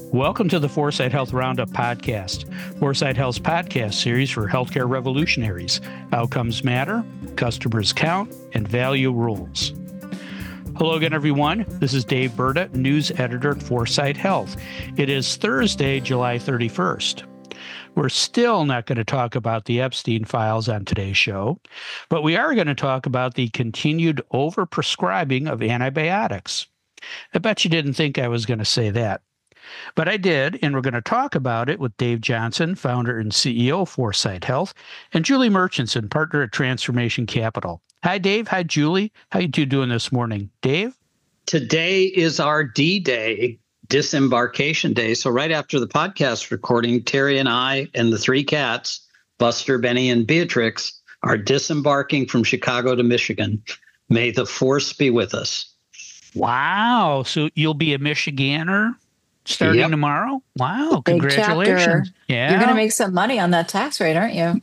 Welcome to the Foresight Health Roundup podcast, Foresight Health's podcast series for healthcare revolutionaries. Outcomes matter, customers count, and value rules. Hello again, everyone. This is Dave Burda, news editor at Foresight Health. It is Thursday, July 31st. We're still not going to talk about the Epstein files on today's show, but we are going to talk about the continued overprescribing of antibiotics. I bet you didn't think I was going to say that. But I did, and we're going to talk about it with Dave Johnson, founder and CEO of Foresight Health, and Julie Murchison, partner at Transformation Capital. Hi, Dave. Hi, Julie. How you two doing this morning? Dave? Today is our D-Day, disembarkation day. So right after the podcast recording, Terry and I and the three cats, Buster, Benny, and Beatrix, are disembarking from Chicago to Michigan. May the force be with us. Wow. So you'll be a Michiganer starting tomorrow? Wow. Big Congratulations. Chapter. Yeah. You're going to make some money on that tax rate, aren't you?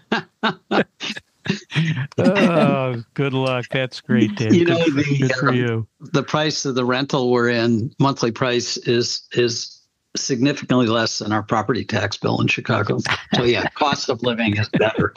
Oh, good luck. That's great, Dave. You know, good for you. The price of the rental we're in, monthly price, is significantly less than our property tax bill in Chicago. So yeah, cost of living is better.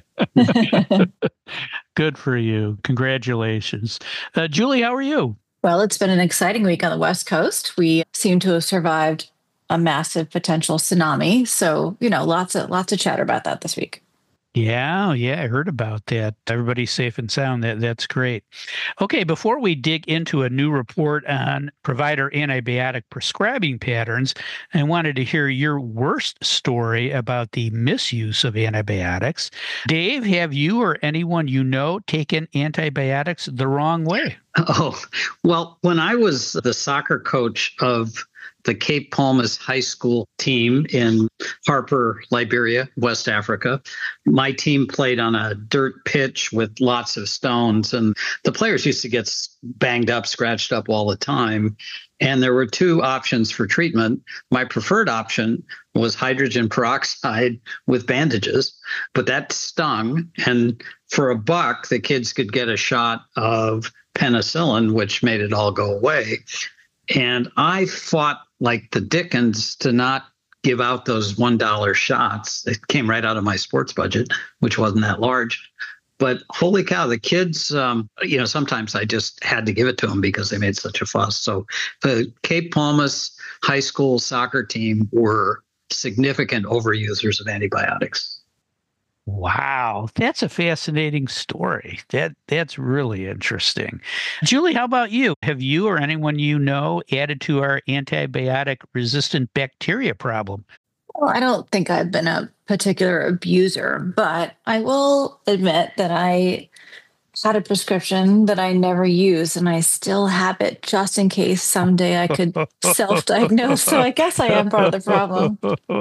Good for you. Congratulations. Julie, how are you? Well, it's been an exciting week on the West Coast. We seem to have survived a massive potential tsunami. So, lots of chatter about that this week. Yeah, I heard about that. Everybody's safe and sound. That's great. Okay, before we dig into a new report on provider antibiotic prescribing patterns, I wanted to hear your worst story about the misuse of antibiotics. Dave, have you or anyone you know taken antibiotics the wrong way? Oh, well, when I was the soccer coach of the Cape Palmas High School team in Harper, Liberia, West Africa, my team played on a dirt pitch with lots of stones, and the players used to get banged up, scratched up all the time. And there were two options for treatment. My preferred option was hydrogen peroxide with bandages, but that stung. And for $1, the kids could get a shot of penicillin, which made it all go away. And I fought like the Dickens to not give out those $1 shots. It came right out of my sports budget, which wasn't that large. But holy cow, the kids, sometimes I just had to give it to them because they made such a fuss. So the Cape Palmas High School soccer team were significant overusers of antibiotics. Wow, that's a fascinating story. That's really interesting. Julie, how about you? Have you or anyone you know added to our antibiotic-resistant bacteria problem? Well, I don't think I've been a particular abuser, but I will admit that I had a prescription that I never used, and I still have it just in case someday I could self-diagnose. So I guess I am part of the problem.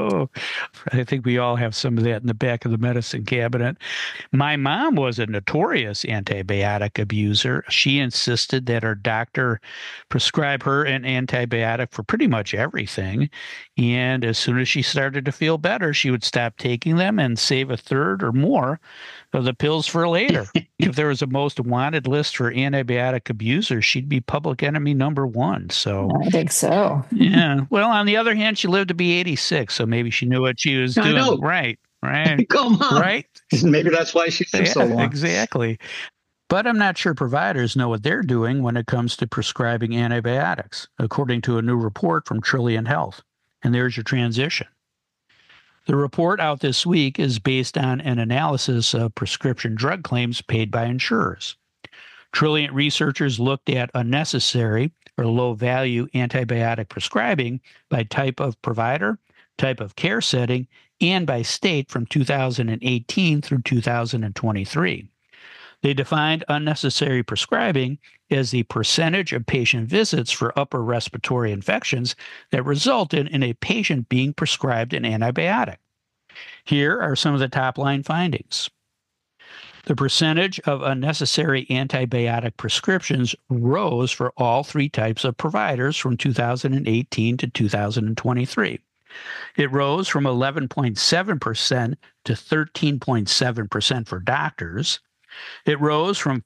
I think we all have some of that in the back of the medicine cabinet. My mom was a notorious antibiotic abuser. She insisted that her doctor prescribe her an antibiotic for pretty much everything. And as soon as she started to feel better, she would stop taking them and save a third or more of the pills for later. If there was a most wanted list for antibiotic abusers, she'd be public enemy number one. So I think so. Yeah. Well, on the other hand, she lived to be 86, so maybe she knew what she was doing. I know. Right. Come on. Right. Maybe that's why she lived so long. Exactly. But I'm not sure providers know what they're doing when it comes to prescribing antibiotics, according to a new report from Trilliant Health. And there's your transition. The report out this week is based on an analysis of prescription drug claims paid by insurers. Trilliant researchers looked at unnecessary or low-value antibiotic prescribing by type of provider, type of care setting, and by state from 2018 through 2023. They defined unnecessary prescribing as the percentage of patient visits for upper respiratory infections that resulted in a patient being prescribed an antibiotic. Here are some of the top-line findings. The percentage of unnecessary antibiotic prescriptions rose for all three types of providers from 2018 to 2023. It rose from 11.7% to 13.7% for doctors, It rose from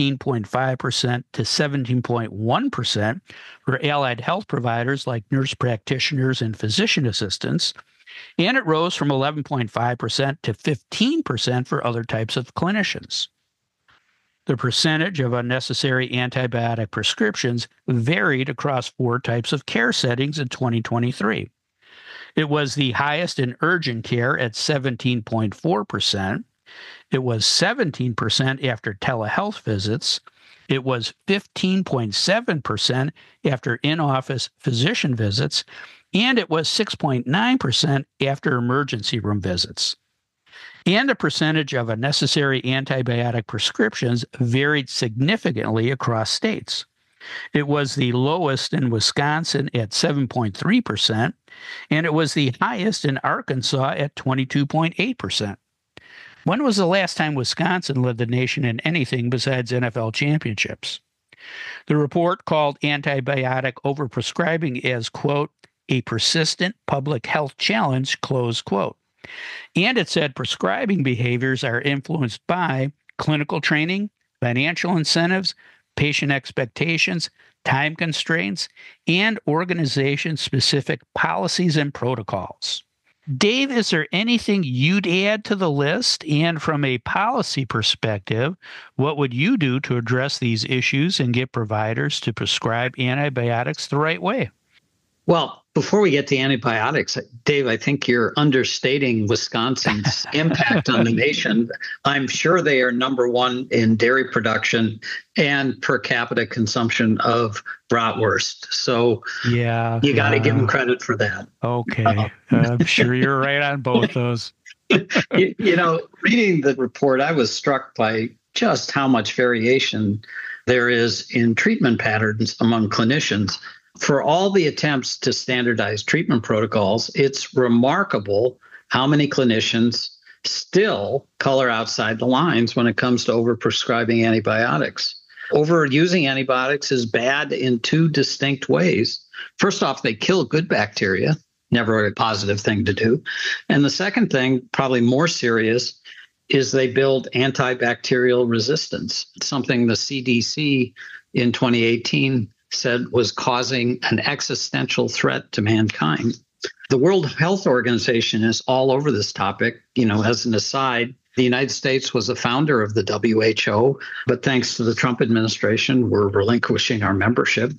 14.5% to 17.1% for allied health providers like nurse practitioners and physician assistants, and it rose from 11.5% to 15% for other types of clinicians. The percentage of unnecessary antibiotic prescriptions varied across 4 types of care settings in 2023. It was the highest in urgent care at 17.4%. It was 17% after telehealth visits. It was 15.7% after in-office physician visits, and it was 6.9% after emergency room visits. And the percentage of unnecessary antibiotic prescriptions varied significantly across states. It was the lowest in Wisconsin at 7.3%, and it was the highest in Arkansas at 22.8%. When was the last time Wisconsin led the nation in anything besides NFL championships? The report called antibiotic overprescribing as, quote, a persistent public health challenge, close quote. And it said prescribing behaviors are influenced by clinical training, financial incentives, patient expectations, time constraints, and organization-specific policies and protocols. Dave, is there anything you'd add to the list? And from a policy perspective, what would you do to address these issues and get providers to prescribe antibiotics the right way? Well, before we get to antibiotics, Dave, I think you're understating Wisconsin's impact on the nation. I'm sure they are number one in dairy production and per capita consumption of bratwurst. So you got to give them credit for that. Okay. I'm sure you're right on both those. Reading the report, I was struck by just how much variation there is in treatment patterns among clinicians. For all the attempts to standardize treatment protocols, it's remarkable how many clinicians still color outside the lines when it comes to overprescribing antibiotics. Overusing antibiotics is bad in 2 distinct ways. First off, they kill good bacteria, never a positive thing to do. And the second thing, probably more serious, is they build antibacterial resistance, something the CDC in 2018 said was causing an existential threat to mankind. The World Health Organization is all over this topic. As an aside, the United States was a founder of the WHO, but thanks to the Trump administration, we're relinquishing our membership.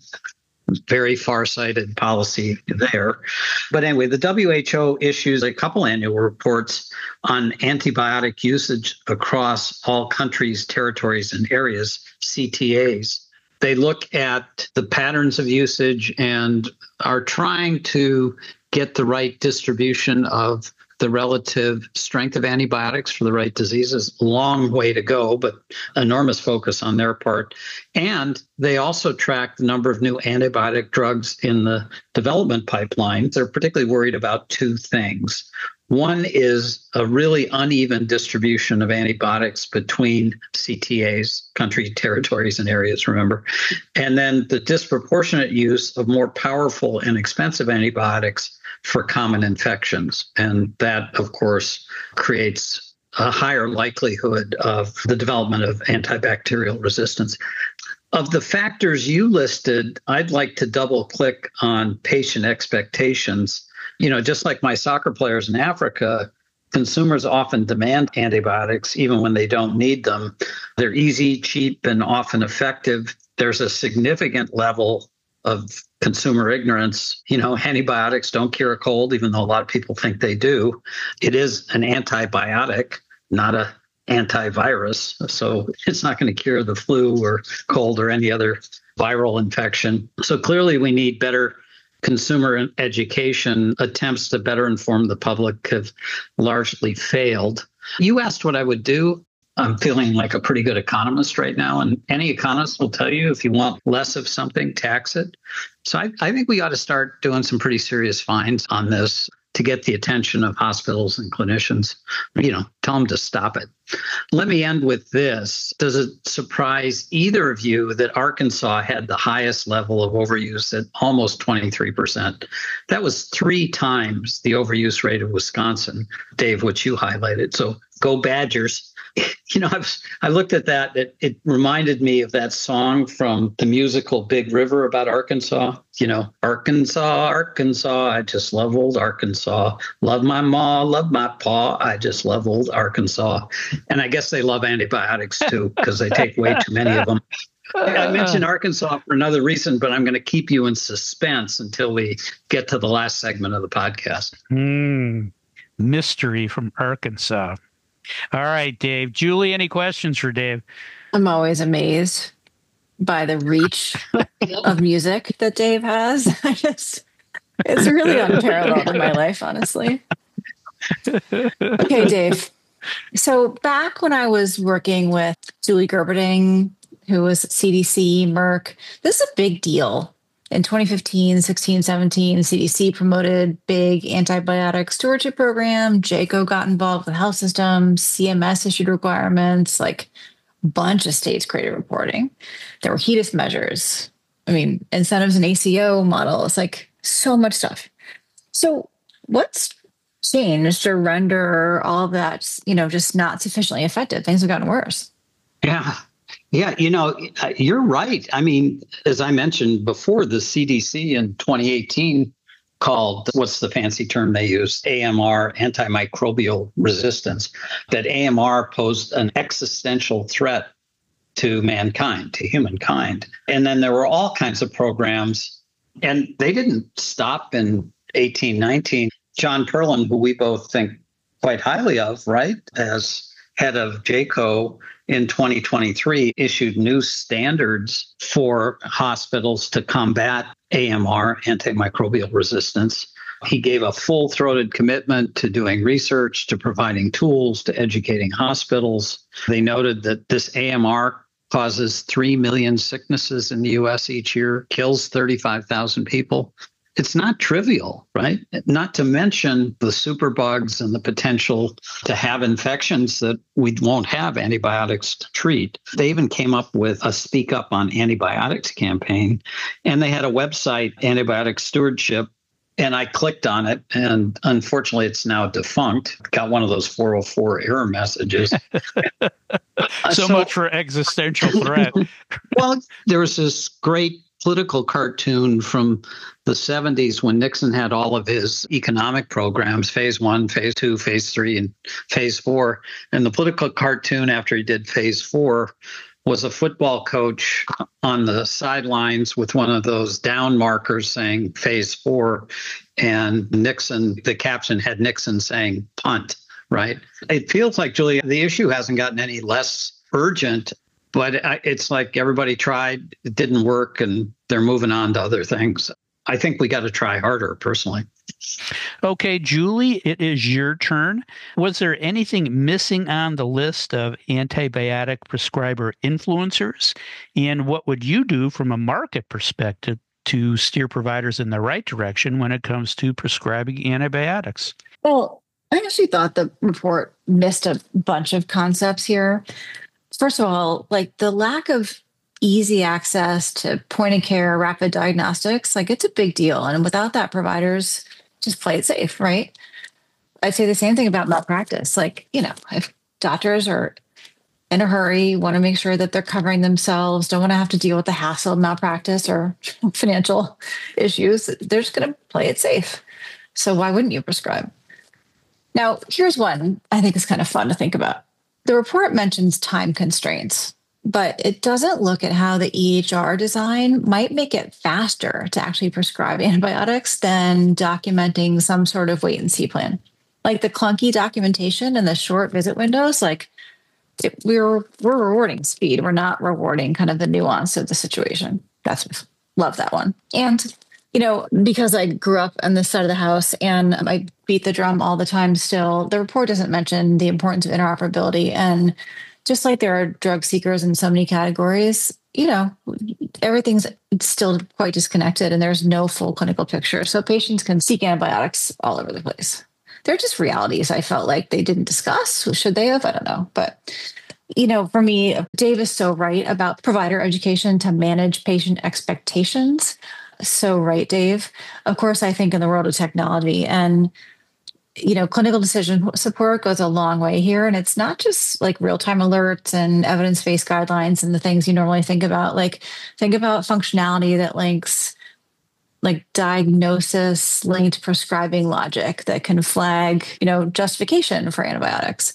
Very far-sighted policy there. But anyway, the WHO issues a couple annual reports on antibiotic usage across all countries, territories, and areas, CTAs. They look at the patterns of usage and are trying to get the right distribution of the relative strength of antibiotics for the right diseases. Long way to go, but enormous focus on their part. And they also track the number of new antibiotic drugs in the development pipeline. They're particularly worried about 2 things. One is a really uneven distribution of antibiotics between CTAs, country, territories, and areas, remember. And then the disproportionate use of more powerful and expensive antibiotics for common infections. And that, of course, creates a higher likelihood of the development of antibacterial resistance. Of the factors you listed, I'd like to double click on patient expectations. Just like my soccer players in Africa, consumers often demand antibiotics even when they don't need them. They're easy, cheap, and often effective. There's a significant level of consumer ignorance. Antibiotics don't cure a cold, even though a lot of people think they do. It is an antibiotic, not an antivirus. So it's not going to cure the flu or cold or any other viral infection. So clearly we need better consumer education. Attempts to better inform the public have largely failed. You asked what I would do. I'm feeling like a pretty good economist right now. And any economist will tell you if you want less of something, tax it. So I think we ought to start doing some pretty serious fines on this to get the attention of hospitals and clinicians. Tell them to stop it. Let me end with this. Does it surprise either of you that Arkansas had the highest level of overuse at almost 23%? That was 3 times the overuse rate of Wisconsin, Dave, which you highlighted. So go Badgers. I looked at that. It reminded me of that song from the musical Big River about Arkansas. Arkansas, Arkansas. I just love old Arkansas. Love my ma, love my pa. I just love old Arkansas. And I guess they love antibiotics too, because they take way too many of them. I mentioned Arkansas for another reason, but I'm going to keep you in suspense until we get to the last segment of the podcast. Mystery from Arkansas. All right, Dave. Julie, any questions for Dave? I'm always amazed by the reach of music that Dave has. It's really unparalleled in my life, honestly. Okay, Dave. So back when I was working with Julie Gerberding, who was CDC, Merck, this is a big deal. In 2015, 16, 17, CDC promoted big antibiotic stewardship program. JCO got involved with health systems. CMS issued requirements. Like a bunch of states created reporting. There were HEDIS measures. Incentives and ACO models, like so much stuff. So what's changed to render all of that, just not sufficiently effective? Things have gotten worse. Yeah, you're right. As I mentioned before, the CDC in 2018 called, what's the fancy term they use? AMR, antimicrobial resistance, that AMR posed an existential threat to mankind, to humankind. And then there were all kinds of programs, and they didn't stop in 18, 19. John Perlin, who we both think quite highly of, right, as head of JCO in 2023, issued new standards for hospitals to combat AMR, antimicrobial resistance. He gave a full-throated commitment to doing research, to providing tools, to educating hospitals. They noted that this AMR causes 3 million sicknesses in the U.S. each year, kills 35,000 people. It's not trivial, right? Not to mention the superbugs and the potential to have infections that we won't have antibiotics to treat. They even came up with a Speak Up on Antibiotics campaign, and they had a website, Antibiotic Stewardship, and I clicked on it, and unfortunately it's now defunct. Got one of those 404 error messages. So much for existential threat. Well, there was this great political cartoon from the 70s when Nixon had all of his economic programs, phase 1, phase 2, phase 3, and phase 4. And the political cartoon after he did phase 4 was a football coach on the sidelines with one of those down markers saying phase 4. And Nixon, the caption had Nixon saying punt, right? It feels like, Julia, the issue hasn't gotten any less urgent. But it's like everybody tried, it didn't work, and they're moving on to other things. I think we got to try harder, personally. Okay, Julie, it is your turn. Was there anything missing on the list of antibiotic prescriber influencers? And what would you do from a market perspective to steer providers in the right direction when it comes to prescribing antibiotics? Well, I actually thought the report missed a bunch of concepts here. First of all, like the lack of easy access to point of care, rapid diagnostics, like it's a big deal. And without that, providers just play it safe, right? I'd say the same thing about malpractice. Like, if doctors are in a hurry, want to make sure that they're covering themselves, don't want to have to deal with the hassle of malpractice or financial issues, they're just going to play it safe. So why wouldn't you prescribe? Now, here's one I think is kind of fun to think about. The report mentions time constraints, but it doesn't look at how the EHR design might make it faster to actually prescribe antibiotics than documenting some sort of wait and see plan. Like the clunky documentation and the short visit windows, we're rewarding speed. We're not rewarding kind of the nuance of the situation. Love that one. And because I grew up on this side of the house and I beat the drum all the time still, the report doesn't mention the importance of interoperability. And just like there are drug seekers in so many categories, everything's still quite disconnected and there's no full clinical picture. So patients can seek antibiotics all over the place. They're just realities I felt like they didn't discuss. Should they have? I don't know. But, for me, Dave is so right about provider education to manage patient expectations. So right, Dave. Of course, I think in the world of technology and clinical decision support goes a long way here. And it's not just like real-time alerts and evidence-based guidelines and the things you normally think about. Like, think about functionality that links like diagnosis linked prescribing logic that can flag, justification for antibiotics,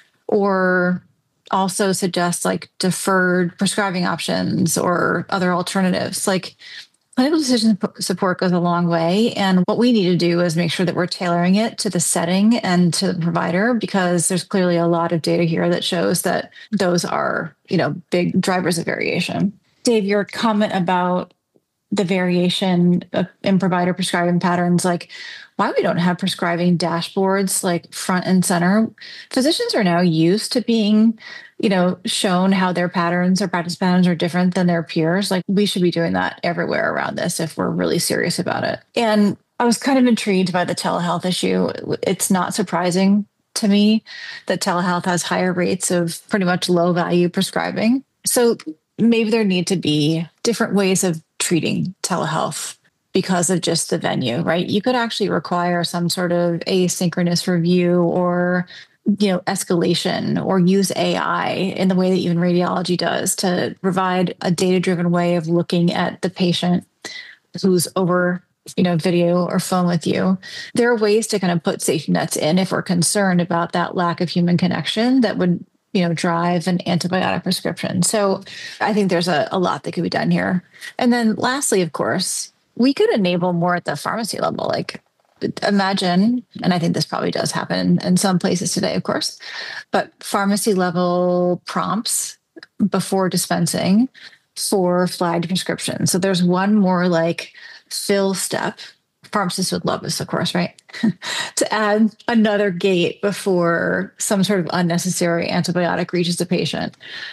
or also suggest like deferred prescribing options or other alternatives. Like, clinical decision support goes a long way. And what we need to do is make sure that we're tailoring it to the setting and to the provider, because there's clearly a lot of data here that shows that those are, big drivers of variation. Dave, your comment about the variation in provider prescribing patterns, like why we don't have prescribing dashboards like front and center. Physicians are now used to being, shown how their patterns or practice patterns are different than their peers. Like, we should be doing that everywhere around this if we're really serious about it. And I was kind of intrigued by the telehealth issue. It's not surprising to me that telehealth has higher rates of pretty much low value prescribing. So maybe there need to be different ways of treating telehealth because of just the venue, right? You could actually require some sort of asynchronous review or, escalation, or use AI in the way that even radiology does to provide a data-driven way of looking at the patient who's over, video or phone with you. There are ways to kind of put safety nets in if we're concerned about that lack of human connection that would drive an antibiotic prescription. So I think there's a lot that could be done here. And then lastly, of course, we could enable more at the pharmacy level. Like, imagine, and I think this probably does happen in some places today, of course, but pharmacy level prompts before dispensing for flagged prescriptions. So there's one more like fill step. Pharmacists would love this, of course, right? To add another gate before some sort of unnecessary antibiotic reaches the patient.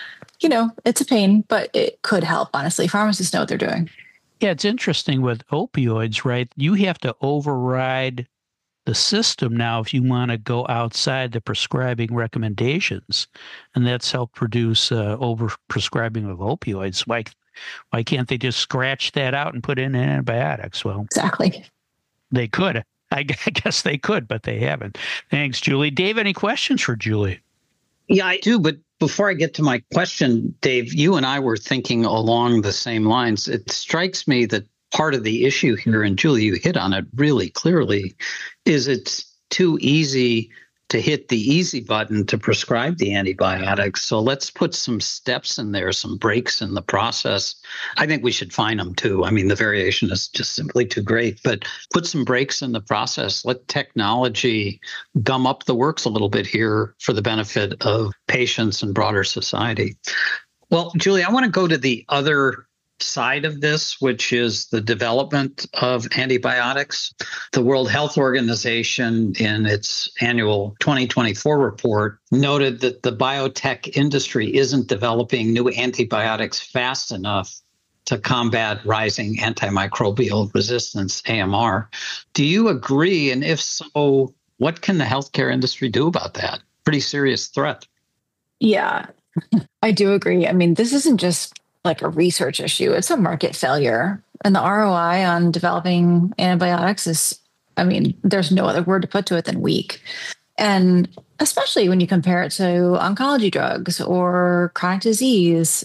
It's a pain, but it could help, honestly. Pharmacists know what they're doing. Yeah, it's interesting with opioids, right? You have to override the system now if you want to go outside the prescribing recommendations. And that's helped produce over-prescribing of opioids. Why can't they just scratch that out and put in antibiotics? Well, exactly. They could. I guess they could, but they haven't. Thanks, Julie. Dave, any questions for Julie? Yeah, I do. But before I get to my question, Dave, you and I were thinking along the same lines. It strikes me that part of the issue here, and Julie, you hit on it really clearly, is it's too easy to hit the easy button to prescribe the antibiotics. So let's put some steps in there, some breaks in the process. I think we should find them too. I mean, the variation is just simply too great, but put some breaks in the process. Let technology gum up the works a little bit here for the benefit of patients and broader society. Well, Julie, I want to go to the other side of this, which is the development of antibiotics. The World Health Organization, in its annual 2024 report, noted that the biotech industry isn't developing new antibiotics fast enough to combat rising antimicrobial resistance, AMR. Do you agree? And if so, what can the healthcare industry do about that? Pretty serious threat. Yeah, I do agree. I mean, this isn't just like a research issue. It's a market failure. And the ROI on developing antibiotics is, there's no other word to put to it than weak. And especially when you compare it to oncology drugs or chronic disease,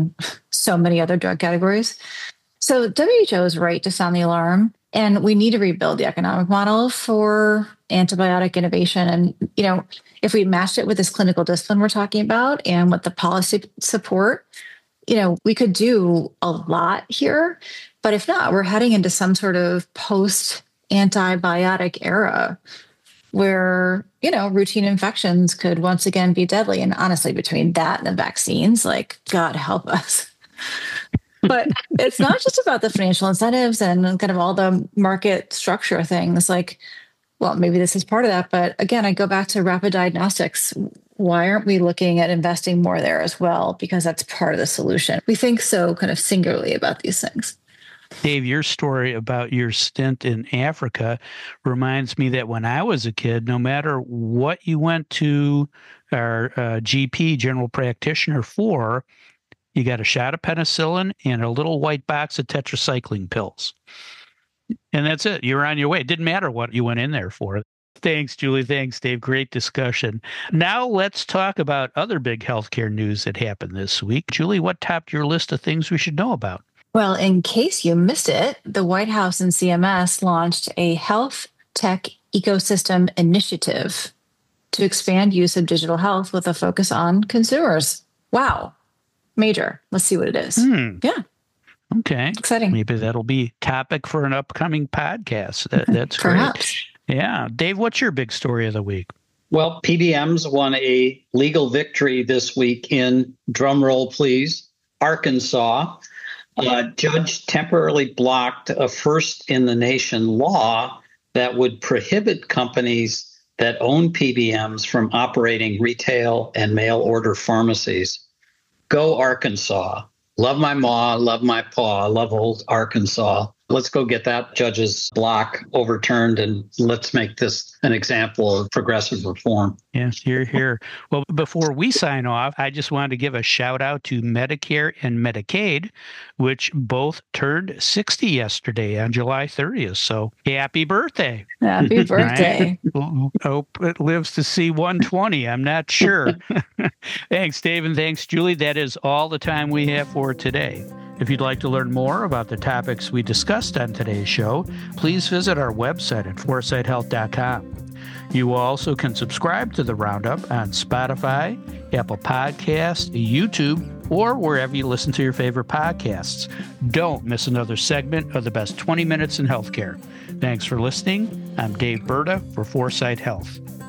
so many other drug categories. So WHO is right to sound the alarm, and we need to rebuild the economic model for antibiotic innovation. And, if we matched it with this clinical discipline we're talking about and with the policy support, we could do a lot here, but if not, we're heading into some sort of post-antibiotic era where, routine infections could once again be deadly. And honestly, between that and the vaccines, like, God help us. But it's not just about the financial incentives and kind of all the market structure things. Like, well, maybe this is part of that. But again, I go back to rapid diagnostics. Why aren't we looking at investing more there as well? Because that's part of the solution. We think so kind of singularly about these things. Dave, your story about your stint in Africa reminds me that when I was a kid, no matter what you went to our GP, general practitioner, for, you got a shot of penicillin and a little white box of tetracycline pills. And that's it. You're on your way. It didn't matter what you went in there for. Thanks, Julie. Thanks, Dave. Great discussion. Now let's talk about other big healthcare news that happened this week. Julie, what topped your list of things we should know about? Well, in case you missed it, the White House and CMS launched a health tech ecosystem initiative to expand use of digital health with a focus on consumers. Wow. Major. Let's see what it is. Yeah. Okay. Exciting. Maybe that'll be topic for an upcoming podcast. That's Perhaps. Great. Yeah. Dave, what's your big story of the week? Well, PBMs won a legal victory this week in, drumroll please, Arkansas. A judge temporarily blocked a first-in-the-nation law that would prohibit companies that own PBMs from operating retail and mail-order pharmacies. Go Arkansas. Love my ma, love my pa, love old Arkansas. Let's go get that judge's block overturned and let's make this an example of progressive reform. Yes, here. Well, before we sign off, I just wanted to give a shout out to Medicare and Medicaid, which both turned 60 yesterday on July 30th. So happy birthday. Happy birthday. Right? Hope it lives to see 120. I'm not sure. Thanks, Dave, and thanks, Julie. That is all the time we have for today. If you'd like to learn more about the topics we discussed on today's show, please visit our website at foresightshealth.com. You also can subscribe to the Roundup on Spotify, Apple Podcasts, YouTube, or wherever you listen to your favorite podcasts. Don't miss another segment of the best 20 minutes in healthcare. Thanks for listening. I'm Dave Berta for Foresight Health.